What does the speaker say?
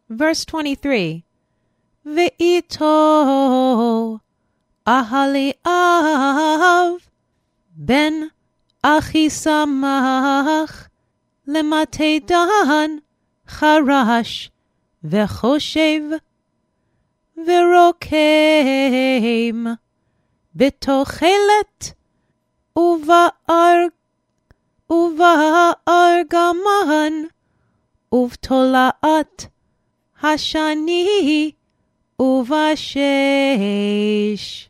Verse 23. Ve'ito Ahaliav ben Achisamach למטה חרש וחושב ורוקם בתוחלת ובארגמן ובתולעת השני ובשש.